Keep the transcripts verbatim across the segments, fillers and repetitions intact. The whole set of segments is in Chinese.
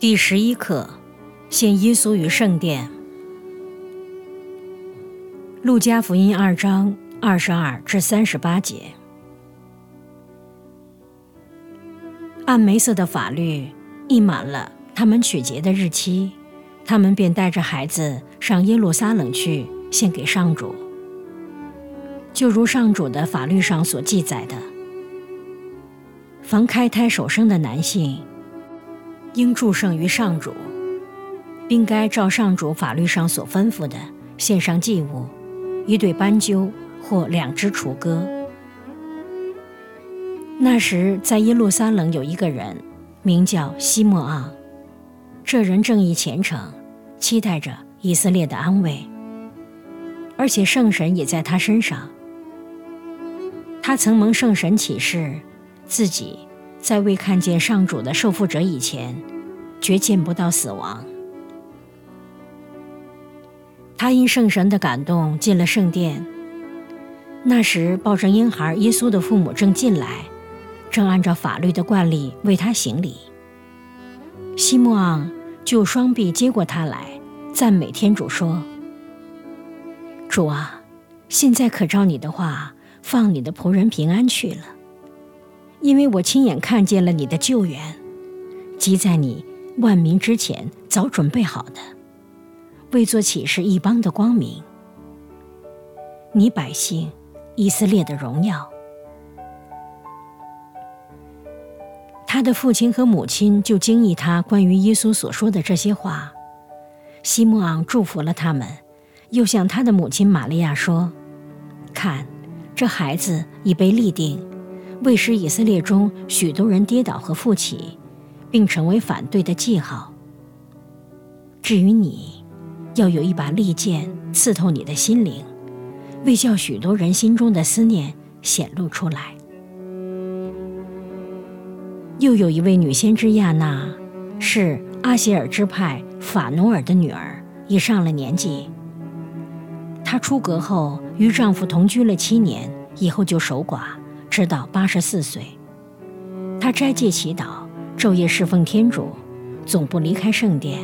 第十一课，献耶稣于圣殿。路加福音二章二十二至三十八节。按梅瑟的法律，一满了他们取节的日期，他们便带着孩子上耶路撒冷去献给上主，就如上主的法律上所记载的，凡开胎首生的男性应祝圣于上主，并该照上主法律上所吩咐的献上祭物，一对斑鸠或两只雏鸽。那时在耶路撒冷有一个人，名叫西莫昂，这人正义虔诚，期待着以色列的安慰，而且圣神也在他身上。他曾蒙圣神启示，自己在未看见上主的受傅者以前，决见不到死亡。他因圣神的感动进了圣殿，那时抱着婴孩耶稣的父母正进来，正按照法律的惯例为他行礼。西莫昂就双臂接过他来，赞美天主说：主啊，现在可照你的话，放你的仆人平安去了，因为我亲眼看见了你的救援，即在你万民之前早准备好的，为作启示异邦的光明，你百姓以色列的荣耀。他的父亲和母亲就惊异他关于耶稣所说的这些话。西莫昂祝福了他们，又向他的母亲玛利亚说：看，这孩子已被立定，为使以色列中许多人跌倒和复起，并成为反对的记号。至于你，要有一把利剑刺透你的心灵，为叫许多人心中的思念显露出来。又有一位女先知亚娜，是阿协尔支派法努尔的女儿，已上了年纪。她出阁后与丈夫同居了七年，以后就守寡，直到八十四岁。她斋戒祈祷，昼夜侍奉天主，总不离开圣殿。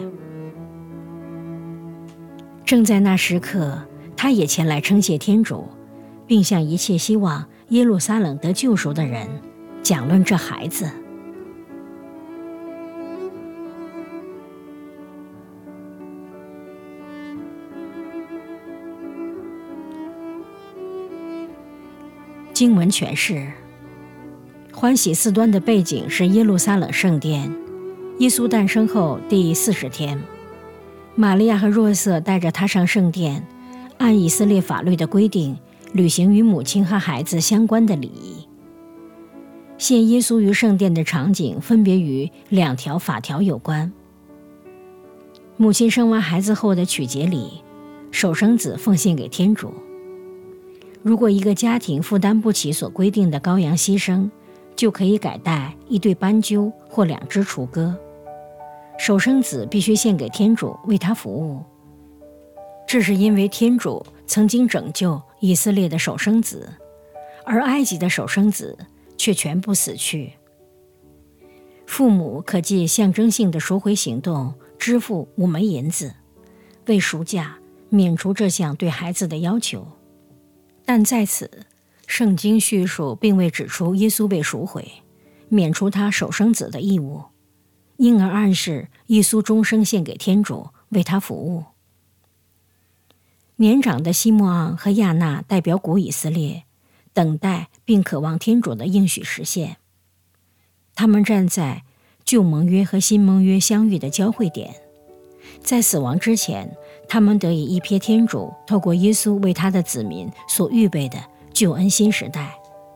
正在那时刻，她也前来称谢天主，并向一切希望耶路撒冷得救赎的人讲论这孩子。经文诠释：欢喜四端的背景是耶路撒冷圣殿。耶稣诞生后第四十天，玛利亚和若瑟带着他上圣殿，按以色列法律的规定，履行与母亲和孩子相关的礼仪。献耶稣于圣殿的场景分别与两条法条有关：母亲生完孩子后的取节礼，首生子奉献给天主。如果一个家庭负担不起所规定的羔羊牺牲，就可以改带一对斑鸠或两只雏鸽。首生子必须献给天主，为他服务。这是因为天主曾经拯救以色列的首生子，而埃及的首生子却全部死去。父母可借象征性的赎回行动支付五枚银子，为赎价免除这项对孩子的要求。但在此，圣经叙述并未指出耶稣被赎回，免除他首生子的义务，因而暗示耶稣终生献给天主，为他服务。年长的西莫昂和亚娜代表古以色列，等待并渴望天主的应许实现。他们站在旧盟约和新盟约相遇的交汇点，在死亡之前，他们得以一瞥天主透过耶稣为他的子民所预备的救恩新时代。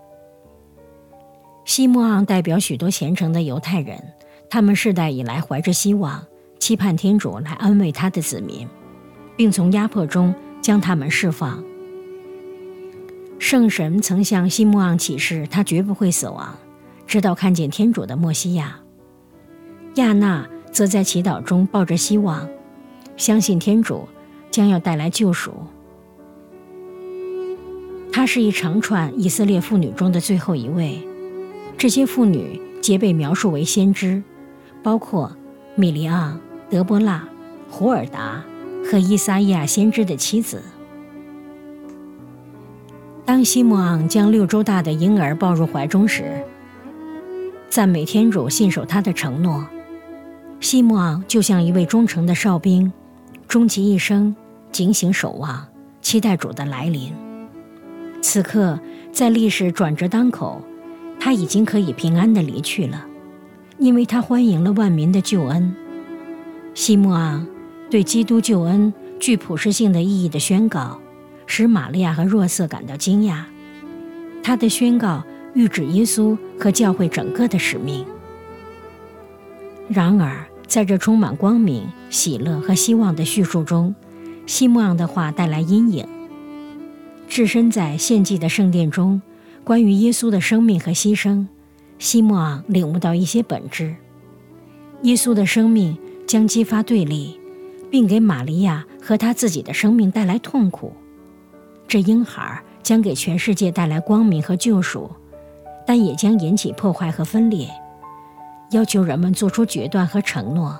西莫昂代表许多虔诚的犹太人，他们世代以来怀着希望，期盼天主来安慰他的子民，并从压迫中将他们释放。圣神曾向西莫昂启示，他绝不会死亡，直到看见天主的默西亚。亚娜则在祈祷中抱着希望，相信天主将要带来救赎。她是一长串以色列妇女中的最后一位，这些妇女皆被描述为先知，包括米利昂、德波拉、胡尔达和伊撒亚先知的妻子。当西穆昂将六周大的婴儿抱入怀中时，赞美天主信守他的承诺。西穆昂就像一位忠诚的哨兵，终其一生警醒守望，期待主的来临。此刻在历史转折当口，他已经可以平安地离去了，因为他欢迎了万民的救恩。西穆昂对基督救恩具普世性的意义的宣告，使玛利亚和若瑟感到惊讶。他的宣告预指耶稣和教会整个的使命。然而在这充满光明、喜乐和希望的叙述中，西穆昂的话带来阴影。置身在献祭的圣殿中，关于耶稣的生命和牺牲，西穆昂领悟到一些本质。耶稣的生命将激发对立，并给玛利亚和他自己的生命带来痛苦。这婴孩将给全世界带来光明和救赎，但也将引起破坏和分裂，要求人们做出决断和承诺。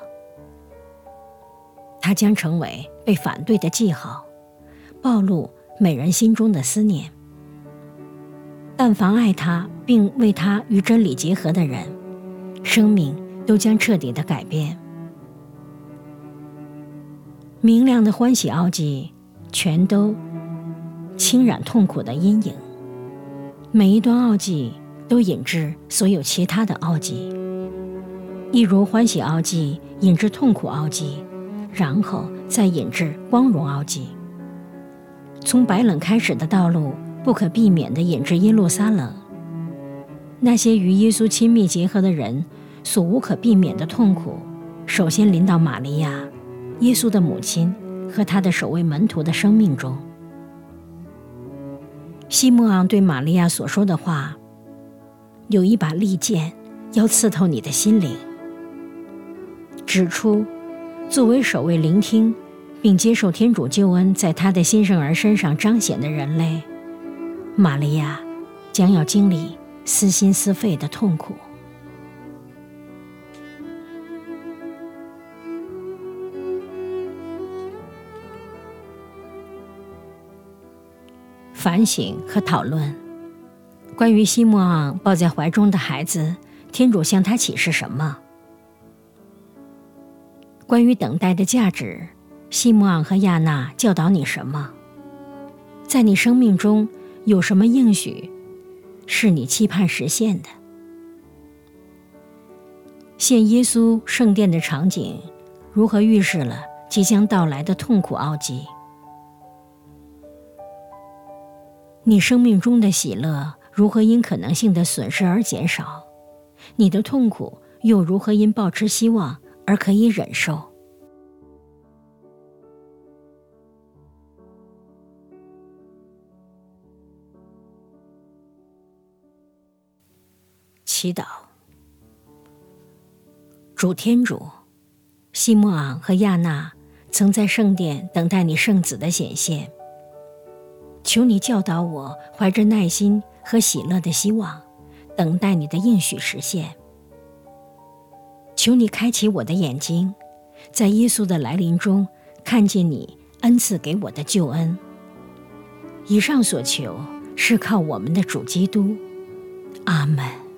他将成为被反对的记号，暴露每人心中的思念。但凡爱他并为他与真理结合的人，生命都将彻底的改变。明亮的欢喜奥迹全都侵染痛苦的阴影，每一段奥迹都引致所有其他的奥迹，一如欢喜奥迹引致痛苦奥迹，然后再引致光荣奥迹。从白冷开始的道路不可避免地引至耶路撒冷，那些与耶稣亲密结合的人所无可避免的痛苦，首先临到玛利亚，耶稣的母亲和他的首位门徒的生命中。西穆昂对玛利亚所说的话，有一把利剑要刺透你的心灵，指出作为首位聆听并接受天主救恩在他的新生儿身上彰显的人类，玛利亚将要经历撕心撕肺的痛苦。反省和讨论关于西穆昂抱在怀中的孩子，天主向他启示什么？关于等待的价值，西穆昂和亚纳教导你什么？在你生命中有什么应许是你期盼实现的？献耶稣圣殿的场景如何预示了即将到来的痛苦奥迹？你生命中的喜乐如何因可能性的损失而减少？你的痛苦又如何因抱持希望而可以忍受？祈祷。主天主，西穆昂和亚纳曾在圣殿等待你圣子的显现，求你教导我怀着耐心和喜乐的希望，等待你的应许实现。求你开启我的眼睛，在耶稣的来临中看见你恩赐给我的救恩。以上所求是靠我们的主基督。阿们。